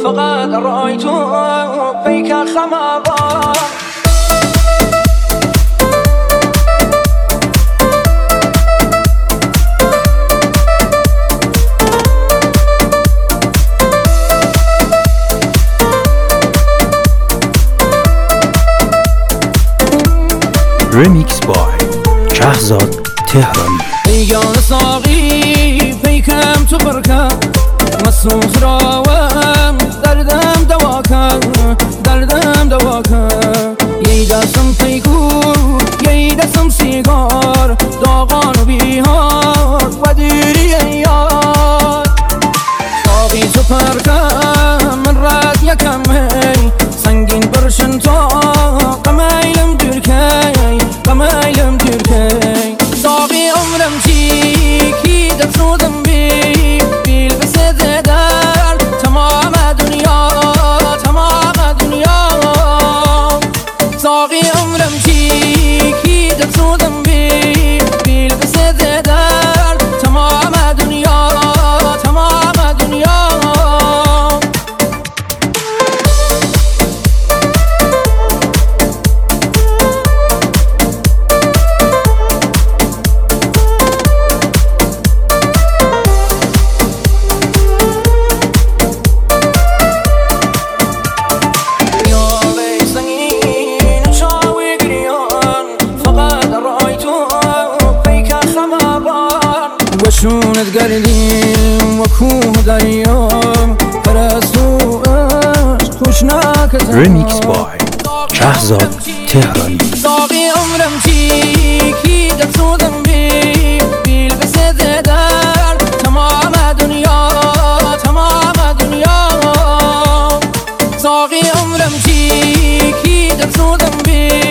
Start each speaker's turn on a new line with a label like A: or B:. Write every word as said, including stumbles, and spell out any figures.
A: فقط رای تو پیک خمابان
B: ریمیکس بای شهزاد تهرانی.
A: ایگان ساقی پیکم تو برکم مسوخ راوم دردم دواکم دردم دواکم یی دستم پیکو یی دستم سیگار داغان و بیهار و دیری ایار ساقی تو پرکم من رد یکم هی سنگین برشن تا قمیلم دور کی قمیلم دور کی ساقی عمرم چی کی در سودم بی بیل بسده در تمام دنیا تمام دنیا ساقی عمرم چی کی در سودم بی بیل بسده در تمام دنیا تمام دنیا وشونت قردیم و کوه دریم پرستو عشق خوشناک
B: ریمیکس بای شهزاد تهرانی.
A: ساقی عمرم چی کی در سودم بی بیل بسده در تمام دنیا تمام دنیا ساقی عمرم چی کی در سودم بی